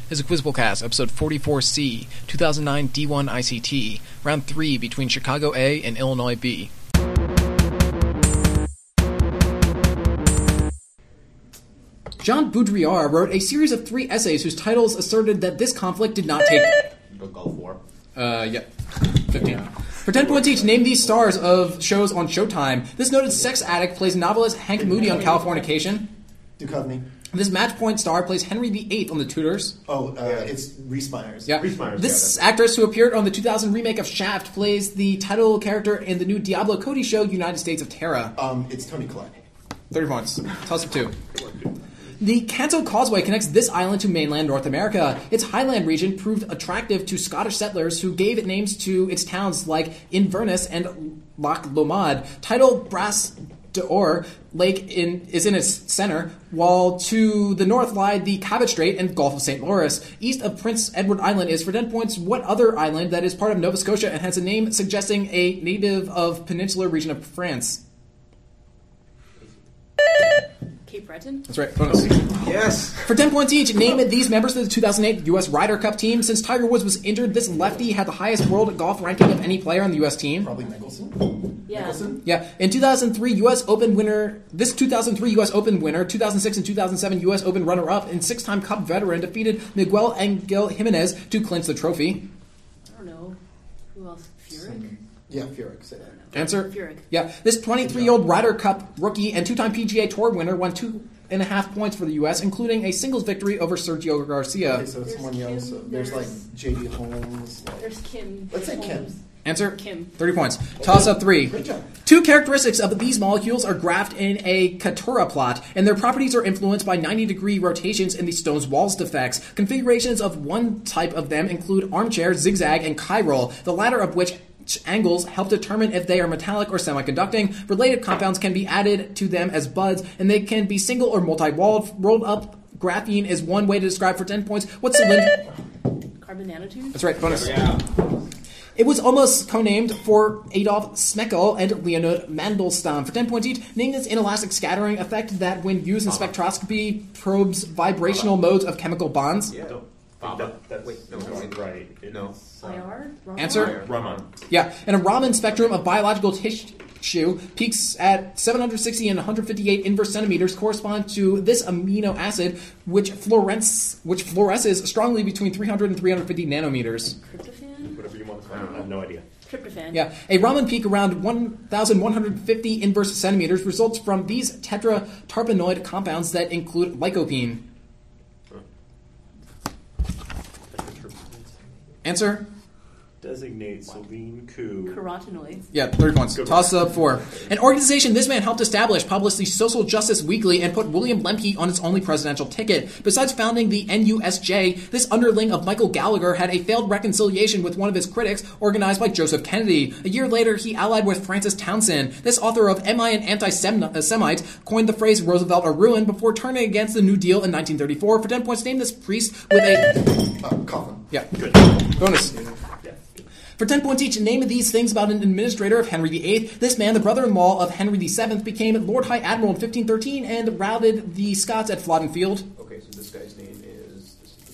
is a Quizballcast, episode 44C, 2009 D1 ICT, round 3 between Chicago A and Illinois B. Jean Baudrillard wrote a series of 3 essays whose titles asserted that this conflict did not take... Gulf War. Yeah. 15. Yeah. For 10 points each, name these stars of shows on Showtime. This noted sex addict plays novelist Hank Moody on Californication. Duchovny. This match point star plays Henry VIII on The Tudors. It's Reese Myers. Yeah. Reese Myers, This actress who appeared on the 2000 remake of Shaft plays the title character in the new Diablo Cody show, United States of Terra. It's Toni Collette. 30 points. Toss of 2. The Canso Causeway connects this island to mainland North America. Its highland region proved attractive to Scottish settlers who gave names to its towns like Inverness and Loch Lomond. Titled Bras d'Or Lake is in its center, while to the north lie the Cabot Strait and Gulf of St. Lawrence. East of Prince Edward Island is, for 10 points, what other island that is part of Nova Scotia and has a name suggesting a native of peninsular region of France? Cape Breton? That's right. Bonus. Yes. For 10 points each, name these members of the 2008 U.S. Ryder Cup team. Since Tiger Woods was injured, this lefty had the highest world golf ranking of any player on the U.S. team. Probably Mickelson. Yeah. Mickelson? Yeah. In 2003 U.S. Open winner, 2006 and 2007 U.S. Open runner-up, and 6-time Cup veteran defeated Miguel Angel Jimenez to clinch the trophy. I don't know. Who else? Furyk? Yeah, Furyk. Say that. Answer? Furyk. Yeah. This 23-year-old Ryder Cup rookie and 2-time PGA Tour winner won 2.5 points for the U.S., including a singles victory over Sergio Garcia. Okay, so it's someone young. So there's like J.D. Holmes. There's Kim. Let's say Kim. Holmes. Answer? Kim. 30 points. Toss up 3. Great job. 2 characteristics of these molecules are graphed in a Katura plot, and their properties are influenced by 90-degree rotations in the stone's walls defects. Configurations of one type of them include armchair, zigzag, and chiral, the latter of which angles help determine if they are metallic or semiconducting. Related compounds can be added to them as buds, and they can be single or multi-walled. Rolled up graphene is one way to describe, for 10 points. What's cylinder? Carbon nanotubes? That's right, bonus. Yeah. It was almost co-named for Adolf Schmeckel and Leonid Mandelstam. For 10 points each, name this inelastic scattering effect that, when used in spectroscopy, probes vibrational modes of chemical bonds. Yeah. Wait, no, right. No. IR? Answer? Raman. Yeah, and a Raman spectrum of biological tissue peaks at 760 and 158 inverse centimeters correspond to this amino acid, which fluoresces strongly between 300 and 350 nanometers. Tryptophan? Whatever you want to call it. I have no idea. Tryptophan. Yeah, a Raman peak around 1,150 inverse centimeters results from these tetraterpenoid compounds that include lycopene. Answer? Designate Celine Coup. Carotenoids. Yeah, 30 points. Toss up 4. An organization this man helped establish published the Social Justice Weekly and put William Lemke on its only presidential ticket. Besides founding the NUSJ, this underling of Michael Gallagher had a failed reconciliation with one of his critics, organized by Joseph Kennedy. A year later, he allied with Francis Townsend. This author of Am I an Anti-Semite coined the phrase Roosevelt a ruin before turning against the New Deal in 1934. For 10 points, name this priest with a... Coffin. Yeah. Good. Bonus. For 10 points each, name these things about an administrator of Henry VIII. This man, the brother-in-law of Henry VII, became Lord High Admiral in 1513 and routed the Scots at Flodden Field. Okay, so this guy's name is...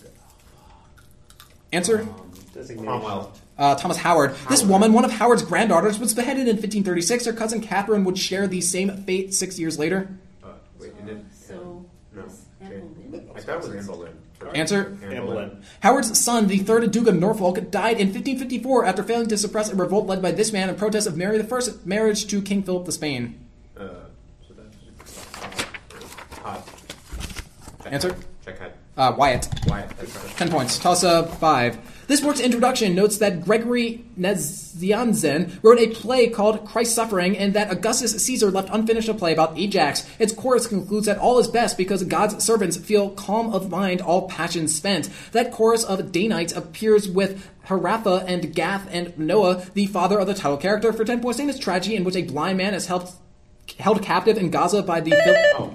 Answer? Cromwell. Thomas Howard. This woman, one of Howard's granddaughters, was beheaded in 1536. Her cousin Catherine would share the same fate 6 years later. Wait, and then... So, No. Anne Boleyn? I thought it was Anne Boleyn. Answer? Anne Boleyn. Howard's son, the 3rd Duke of Norfolk, died in 1554 after failing to suppress a revolt led by this man in protest of Mary I's marriage to King Philip of Spain. So that's... Hot. Answer? Check hot. Wyatt. Wyatt. That's right. 10 points. Toss up 5. This work's introduction notes that Gregory Nazianzen wrote a play called Christ's Suffering, and that Augustus Caesar left unfinished a play about Ajax. Its chorus concludes that all is best because God's servants feel calm of mind, all passion spent. That chorus of Danites appears with Haratha and Gath and Noah, the father of the title character. For 10 points, name this tragedy in which a blind man is held captive in Gaza by the...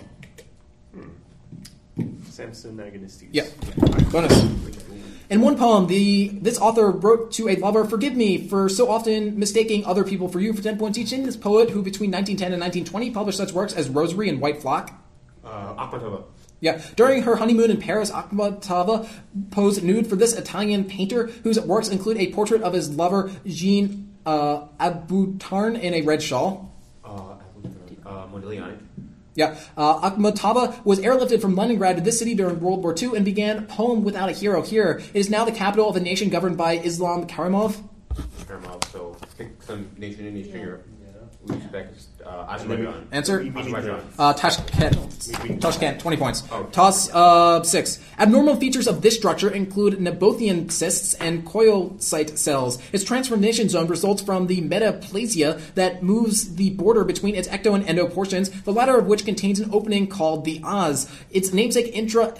Samson Agonistes. Yeah. Bonus. In one poem, this author wrote to a lover, "Forgive me for so often mistaking other people for you." For 10 points each, in this poet who between 1910 and 1920 published such works as Rosary and White Flock. Akhmatova. Yeah. During her honeymoon in Paris, Akhmatova posed nude for this Italian painter, whose works include a portrait of his lover, Jean Aboutarn, in a red shawl. Modigliani. Yeah. Akhmatova was airlifted from Leningrad to this city during World War II and began Poem Without a Hero here. It is now the capital of a nation governed by Islam Karimov. Karimov, so pick some nation in Eastern Yeah. Europe. Uzbekistan, Azerbaijan. Answer? Azerbaijan. Tashkent, 20 points. Oh. Toss 6. Abnormal features of this structure include Nabothean cysts and coilcyte cells. Its transformation zone results from the metaplasia that moves the border between its ecto and endo portions, the latter of which contains an opening called the os. Its namesake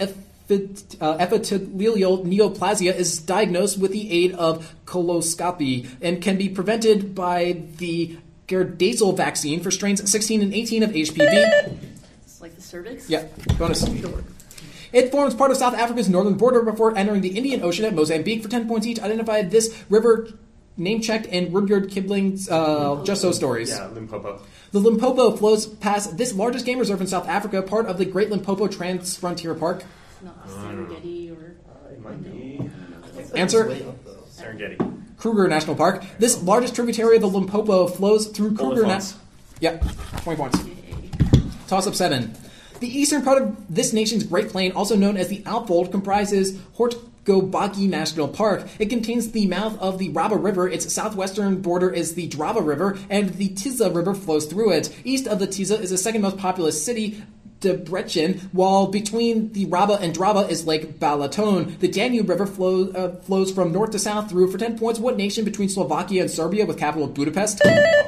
epithelial neoplasia is diagnosed with the aid of coloscopy and can be prevented by the Gardasil vaccine for strains 16 and 18 of HPV. It's like the cervix. Yeah, bonus. It forms part of South Africa's northern border before entering the Indian Ocean at Mozambique. For 10 points each, identified this river name-checked in Rudyard Kipling's Just So Stories. Yeah, Limpopo. The Limpopo flows past this largest game reserve in South Africa, part of the Great Limpopo Trans-Frontier Park. Not Serengeti or. It might be Answer? Way up, though. Serengeti. Kruger National Park. This largest tributary of the Limpopo flows through Kruger Olifants. Yeah, 20 points. Yay. Toss up 7. The eastern part of this nation's Great Plain, also known as the Alfold, comprises Hortgobagi National Park. It contains the mouth of the Raba River. Its southwestern border is the Drava River, and the Tisza River flows through it. East of the Tisza is the second most populous city, Debrecen, while between the Raba and Drava is Lake Balaton. The Danube River flows from north to south through. For 10 points, what nation between Slovakia and Serbia with capital Budapest?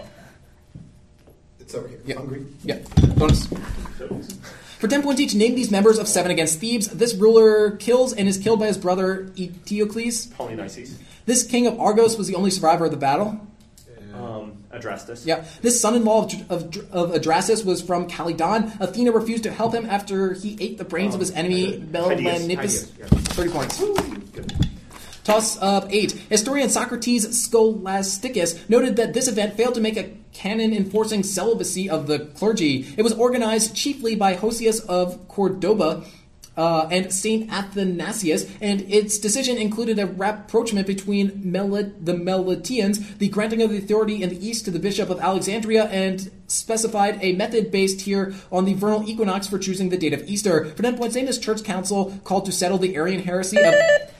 It's over here. Yeah. Hungry. Yeah, bonus. For 10 points each, name these members of 7 against Thebes. This ruler kills and is killed by his brother Eteocles. Polynices. This king of Argos was the only survivor of the battle. Adrastus. Yeah. This son-in-law of Adrastus was from Calydon. Athena refused to help him after he ate the brains of his enemy Melanippus. Hideous, yeah. 30 points. Toss up 8. Historian Socrates Scholasticus noted that this event failed to make a canon enforcing celibacy of the clergy. It was organized chiefly by Hosius of Cordoba and St. Athanasius, and its decision included a rapprochement between the Meletians, the granting of the authority in the east to the bishop of Alexandria, and specified a method based here on the vernal equinox for choosing the date of Easter. For 10 points, name this church council called to settle the Arian heresy of...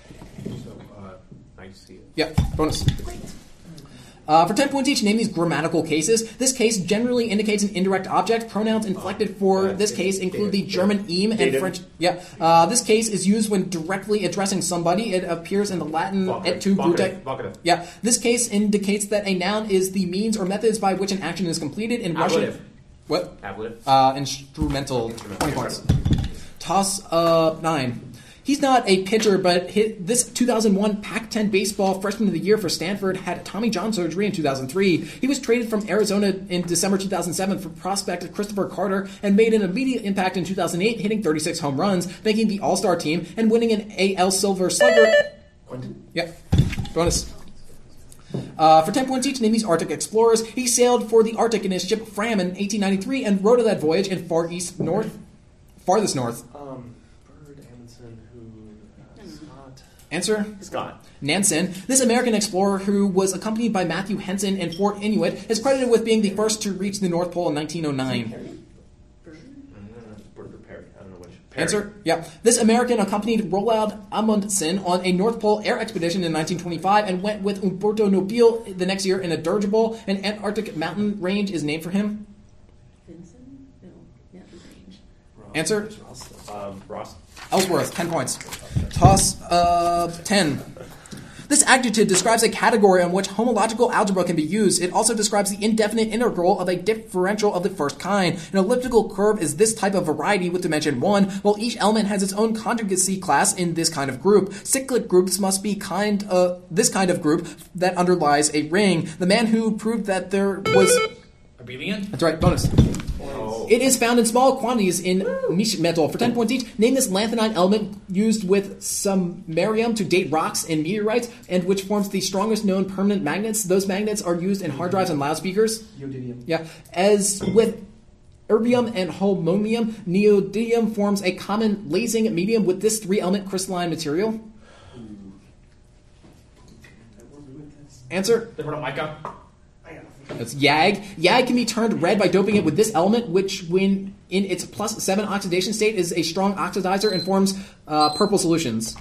Nicaea. Yeah, bonus. For 10 points each, name these grammatical cases. This case generally indicates an indirect object. Pronouns inflected for this case include the German ihm and Dative. French... Yeah. This case is used when directly addressing somebody. It appears in the Latin et tu brute. Vocative. Yeah. This case indicates that a noun is the means or methods by which an action is completed. In Russian... Ablative. What? Ablative. Instrumental. 20 points. Toss 9. He's not a pitcher, but this 2001 Pac-10 baseball freshman of the year for Stanford had Tommy John surgery in 2003. He was traded from Arizona in December 2007 for prospect Christopher Carter and made an immediate impact in 2008, hitting 36 home runs, making the All-Star team, and winning an AL Silver Slugger. Quentin. Yep. Bonus. For 10 points each, name these Arctic explorers. He sailed for the Arctic in his ship Fram in 1893 and rode that voyage in farthest north. Bird Amundsen, who Scott. Answer? Scott. Nansen. This American explorer, who was accompanied by Matthew Henson and Fort Inuit, is credited with being the first to reach the North Pole in 1909. Bird or Perry. I don't know which. Perry. Answer? Yeah. This American accompanied Roald Amundsen on a North Pole air expedition in 1925 and went with Umberto Nobile the next year in a dirigible. An Antarctic mountain range is named for him. Vinson? No, not the range. Answer? Ross. Ellsworth, 10 points. Toss 10. This adjective describes a category on which homological algebra can be used. It also describes the indefinite integral of a differential of the first kind. An elliptical curve is this type of variety with dimension 1, while each element has its own conjugacy class in this kind of group. Cyclic groups must be this kind of group that underlies a ring. The man who proved that there was... Abelian? That's right, bonus. Oh. It is found in small quantities in niche metal. For 10 points each, name this lanthanide element used with samarium to date rocks and meteorites, and which forms the strongest known permanent magnets. Those magnets are used in hard drives and loudspeakers. Neodymium. Yeah. As with erbium and holmonium. Neodymium forms a common lasing medium with this 3-element crystalline material. Answer? They heard of mica. That's YAG. YAG can be turned red by doping it with this element, which, when in its +7 oxidation state, is a strong oxidizer and forms purple solutions.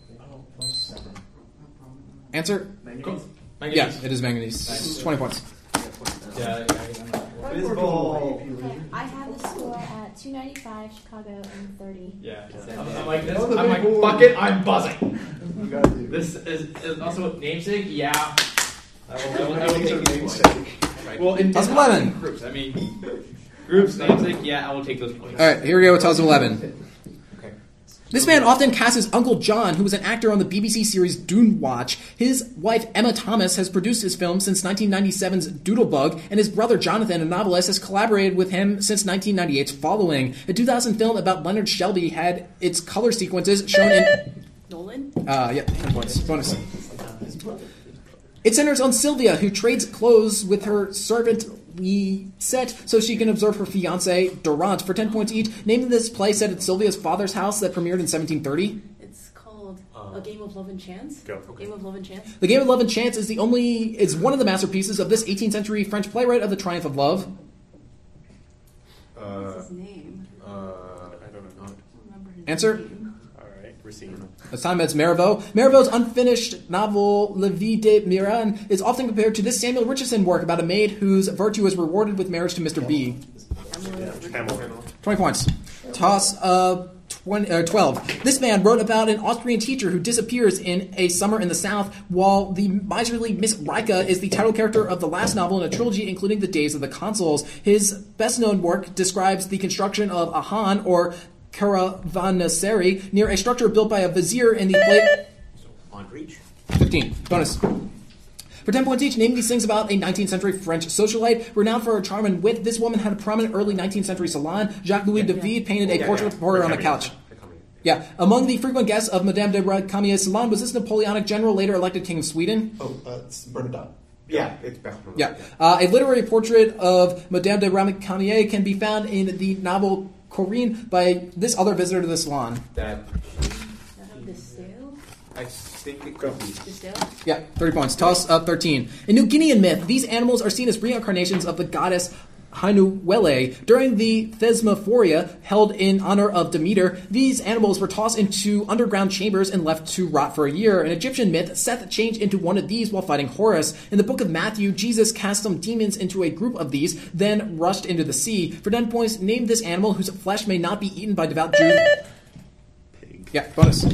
Answer? Cool. Yeah, it is manganese. 20 points. Yeah. Okay, I have the score at 295, Chicago, and 30. Yeah. I'm like this. I'm like, fuck it. I'm buzzing. You gotta do. This is also namesake. Yeah. I will These are take these points. namesake. Well, in Toss of 11. groups. I mean, groups, namesake. Yeah, I will take those points. All right, here we go with Toss of 11. Okay. This man often casts his Uncle John, who was an actor on the BBC series Dune Watch. His wife, Emma Thomas, has produced his film since 1997's Doodlebug, and his brother, Jonathan, a novelist, has collaborated with him since 1998's Following. A 2000 film about Leonard Shelby had its color sequences shown in... Nolan? Yeah, 10 points. Bonus. It centers on Sylvia, who trades clothes with her servant Lisette so she can observe her fiancé, Durant, for 10 points each. Name this play set at Sylvia's father's house that premiered in 1730. It's called A Game of Love and Chance. Go. Okay. Game of Love and Chance. The Game of Love and Chance is one of the masterpieces of this 18th century French playwright of the Triumph of Love. What's his name? I don't know. I don't remember his Answer? name. All right, Racine. This time it's Marivaux. Marivaux's unfinished novel La Vie de Miran is often compared to this Samuel Richardson work about a maid whose virtue is rewarded with marriage to Mr. B. Camel. 20 points. Toss of 12. This man wrote about an Austrian teacher who disappears in A Summer in the South, while the miserly Miss Rika is the title character of the last novel in a trilogy including The Days of the Consuls. His best-known work describes the construction of a han, or caravanserai, near a structure built by a vizier in the play... On reach. 15. Bonus. For 10 points each, name these things about a 19th century French socialite. Renowned for her charm and wit, this woman had a prominent early 19th century salon. Jacques-Louis David painted a portrait of her on a couch. Yeah. Among the frequent guests of Madame de Recamier's salon was this Napoleonic general, later elected king of Sweden. Oh, it's Bernadotte. Yeah, it's back. Yeah. A literary portrait of Madame de Recamier can be found in the novel Corinne by this other visitor to the salon. That Desale? I think it could be. Desale? Yeah, 30 points. Toss up 13. In New Guinean myth, these animals are seen as reincarnations of the goddess Hanuwele. During the Thesmophoria, held in honor of Demeter, these animals were tossed into underground chambers and left to rot for a year. In Egyptian myth, Seth changed into one of these while fighting Horus. In the book of Matthew, Jesus cast some demons into a group of these, then rushed into the sea. For 10 points, name this animal whose flesh may not be eaten by devout Jews. Pig. Yeah, bonus.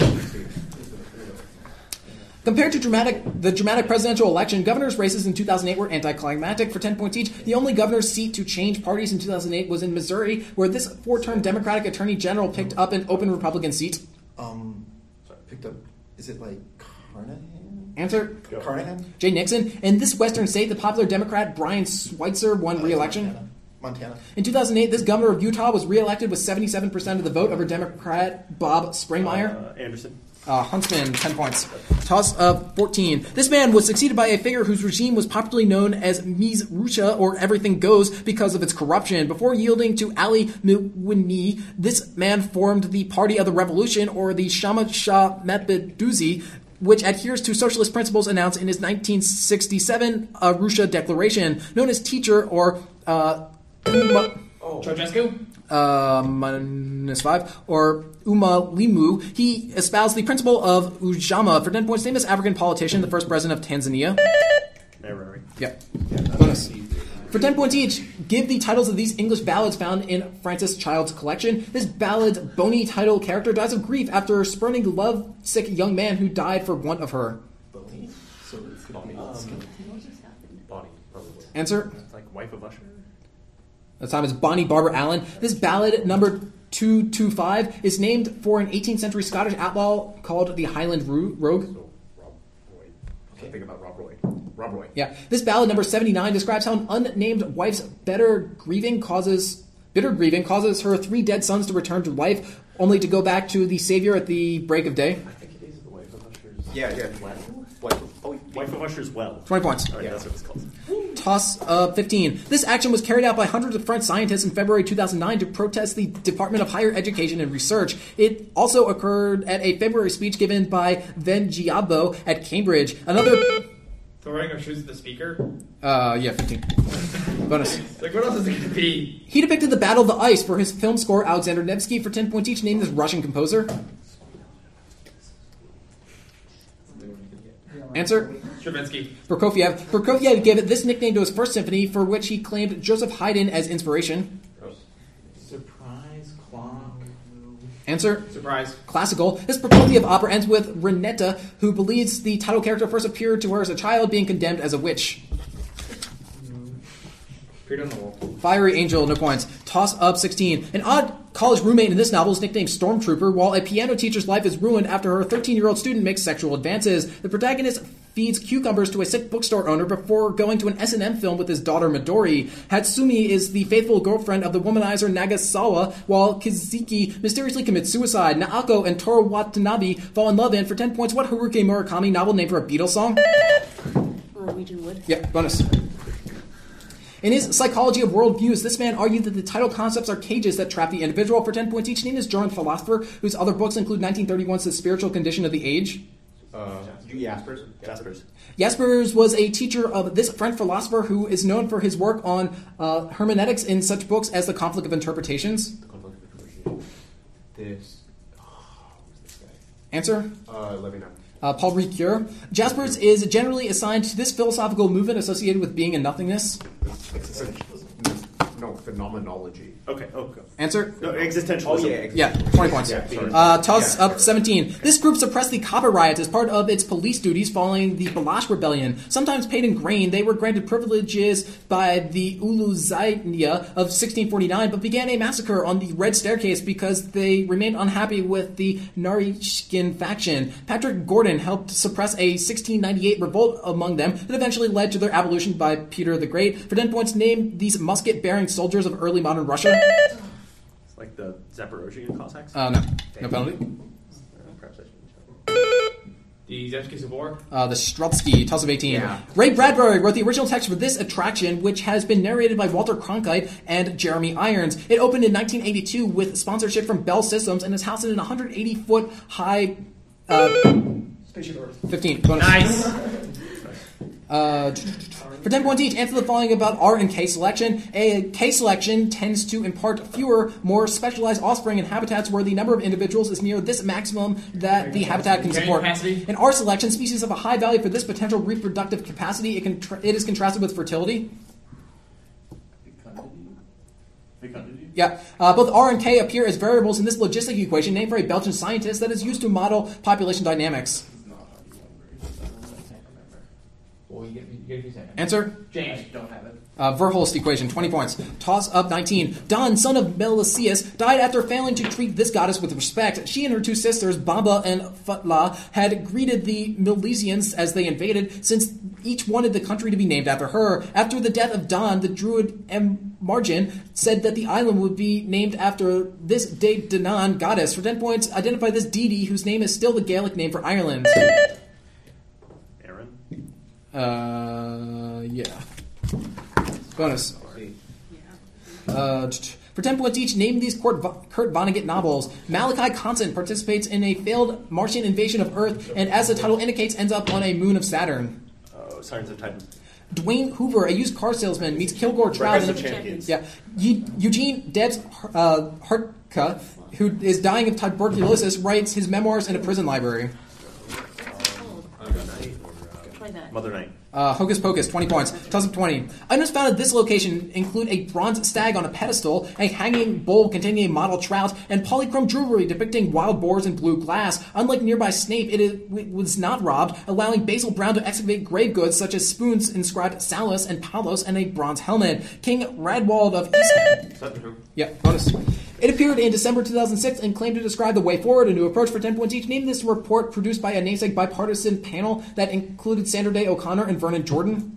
Compared to the dramatic presidential election, governor's races in 2008 were anticlimactic for 10 points each. The only governor's seat to change parties in 2008 was in Missouri, where this 4-term Democratic attorney general picked up an open Republican seat. Picked up. Is it like Carnahan? Answer? Carnahan? Jay Nixon. In this western state, the popular Democrat Brian Schweitzer won re-election. Montana. In 2008, this governor of Utah was re-elected with 77% of the vote over Democrat Bob Springmeier. Anderson. Huntsman, 10 points. Toss of 14. This man was succeeded by a figure whose regime was popularly known as Mise Rusha, or Everything Goes, because of its corruption. Before yielding to Ali Mwini, this man formed the Party of the Revolution, or the Shama Shah Mapinduzi, which adheres to socialist principles announced in his 1967 Arusha Declaration. Known as Teacher, or Ceausescu? -5, or Uma Limu, he espoused the principle of Ujamaa. For 10 points, famous African politician, the first president of Tanzania. Nyerere. Yeah. Bonus. For 10 points each, give the titles of these English ballads found in Francis Child's collection. This ballad's bony title character dies of grief after spurning the love-sick young man who died for want of her. Bonnie? So it's Bonnie. What just happened? Bonnie, probably. Answer? Like wife of Usher? That time is Bonnie Barbara Allen. This ballad, number 225, is named for an 18th century Scottish outlaw called the Highland Rogue. So, Rob Roy. Okay, think about Rob Roy. Rob Roy. Yeah. This ballad, number 79, describes how an unnamed wife's bitter grieving causes her 3 dead sons to return to life, only to go back to the Savior at the break of day. I think it is the wife of Usher's. Yeah. Wife of Usher's well. 20 points. All right, Yeah. that's what it's called. Toss 15. This action was carried out by hundreds of French scientists in February 2009 to protest the Department of Higher Education and Research. It also occurred at a February speech given by Vengiabo at Cambridge. Another... Throwing our shoes at the speaker? Yeah, 15. Bonus. Like, what else is it going to be? He depicted the Battle of the Ice for his film score. Alexander Nevsky, for 10 points each, named this Russian composer. Answer? Stravinsky. Prokofiev. Prokofiev gave it this nickname to his first symphony, for which he claimed Joseph Haydn as inspiration. Surprise clock. Answer? Surprise. Classical. This Prokofiev opera ends with Renetta, who believes the title character first appeared to her as a child, being condemned as a witch. Appeared on the wall. Fiery Angel, no points. Toss up 16. An odd college roommate in this novel is nicknamed Stormtrooper, while a piano teacher's life is ruined after her 13-year-old student makes sexual advances. The protagonist feeds cucumbers to a sick bookstore owner before going to an S&M film with his daughter Midori. Hatsumi is the faithful girlfriend of the womanizer Nagasawa, while Kizuki mysteriously commits suicide. Naoko and Toru Watanabe fall in love, and for 10 points, what Haruki Murakami novel named for a Beatles song? Norwegian Wood. Yeah, bonus. In his Psychology of Worldviews, this man argued that the title concepts are cages that trap the individual. For 10 points each, named this German philosopher, whose other books include 1931's The Spiritual Condition of the Age. Jaspers. Jaspers was a teacher of this French philosopher who is known for his work on hermeneutics in such books as The Conflict of Interpretations. Who's this guy? Answer? Levinas. Paul Ricoeur. Jaspers is generally assigned to this philosophical movement associated with being and nothingness. No, phenomenology. Okay. Answer? No, existentialism. Yeah, 20 points. Yeah, sorry. Toss up 17. This group suppressed the copper riots as part of its police duties following the Balash Rebellion. Sometimes paid in grain, they were granted privileges by the Uluzainia of 1649, but began a massacre on the Red Staircase because they remained unhappy with the Narishkin faction. Patrick Gordon helped suppress a 1698 revolt among them that eventually led to their abolition by Peter the Great. For 10 points, name these musket-bearing soldiers of early modern Russia. It's like the Zaporozhian Cossacks. No penalty. Perhaps I should The Zemsky Sabor. The Strutsky, Toss of 18. Yeah. Ray Bradbury wrote the original text for this attraction, which has been narrated by Walter Cronkite and Jeremy Irons. It opened in 1982 with sponsorship from Bell Systems and is housed in an 180-foot high... Spaceship Earth. 15. Bonus. Nice. For 10 points each, answer the following about R and K selection. A K selection tends to impart fewer, more specialized offspring in habitats where the number of individuals is near this maximum that the habitat can support. Capacity. In R selection, species have a high value for this potential reproductive capacity. It is contrasted with fertility. Yeah, both R and K appear as variables in this logistic equation named for a Belgian scientist that is used to model population dynamics. Well, you get a few seconds. Answer? James. I don't have it. Verhulst equation, 20 points. Toss up 19. Don, son of Melesius, died after failing to treat this goddess with respect. She and her two sisters, Baba and Futla, had greeted the Milesians as they invaded, since each wanted the country to be named after her. After the death of Don, the druid Margin said that the island would be named after this De Danann goddess. For 10 points, identify this deity whose name is still the Gaelic name for Ireland. Yeah. Bonus. For 10 points each, name these Kurt Vonnegut novels. Malachi Constant participates in a failed Martian invasion of Earth, and as the title indicates, ends up on a moon of Saturn. Science of Titan. Dwayne Hoover, a used car salesman, meets Kilgore Trout. Breakfast of Champions. Yeah. Eugene Debs Hartka, who is dying of tuberculosis, writes his memoirs in a prison library. Try that. Mother Night. Hocus Pocus, 20 points. Toss up 20. Items found at this location include a bronze stag on a pedestal, a hanging bowl containing a model trout, and polychrome jewelry depicting wild boars in blue glass. Unlike nearby Snape, it was not robbed, allowing Basil Brown to excavate grave goods such as spoons inscribed Salus and Palos and a bronze helmet. King Radwald of East... Yeah, bonus. It appeared in December 2006 and claimed to describe the way forward, a new approach. For 10 points each. Name this report produced by a namesake bipartisan panel that included Sandra Day O'Connor and Vernon Jordan.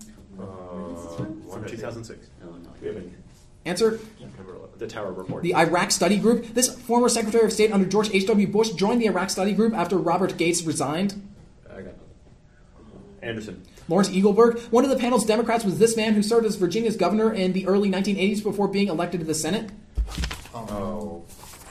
2006. We have an Answer? the Tower Report. The Iraq Study Group. This former Secretary of State under George H.W. Bush joined the Iraq Study Group after Robert Gates resigned. I got Anderson. Lawrence Eagleburg. One of the panel's Democrats was this man who served as Virginia's governor in the early 1980s before being elected to the Senate. Oh.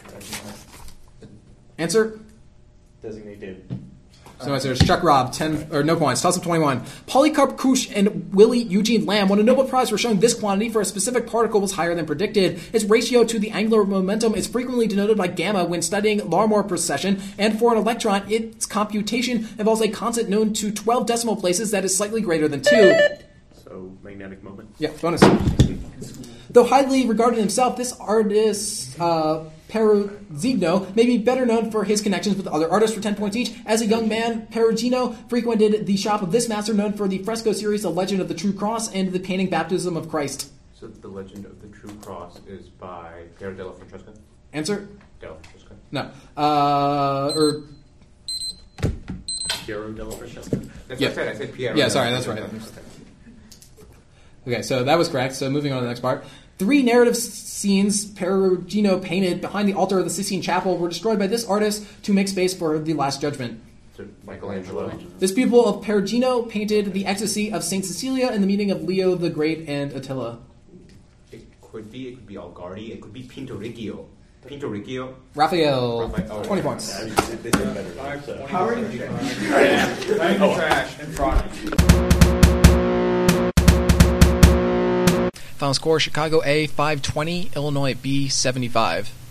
Answer? Designate David. So answer is Chuck Robb, 10 or no points. Toss up 21. Polycarp Kusch and Willie Eugene Lamb won a Nobel Prize for showing this quantity for a specific particle was higher than predicted. Its ratio to the angular momentum is frequently denoted by gamma when studying Larmor precession, and for an electron, its computation involves a constant known to 12 decimal places that is slightly greater than 2. So magnetic moment. Yeah, bonus. Though highly regarded himself, this artist, Perugino, may be better known for his connections with other artists for 10 points each. As a young man, Perugino frequented the shop of this master known for the fresco series The Legend of the True Cross and the painting Baptism of Christ. So The Legend of the True Cross is by Piero della Francesca? Answer? Della Francesca. No. Piero della Francesca. That's Yeah. what I said. I said Piero. Yeah, sorry, that's right. Okay, so that was correct. So moving on to the next part. 3 narrative scenes Perugino painted behind the altar of the Sistine Chapel were destroyed by this artist to make space for the Last Judgment. So Michelangelo. This pupil of Perugino painted the ecstasy of St. Cecilia in the meeting of Leo the Great and Attila. It could be Algardi. It could be Pinturicchio. Pinturicchio. Raphael, Raphael. 20 points. They did better than that, so. How are you trash in front. Final score, Chicago A 520, Illinois B 75.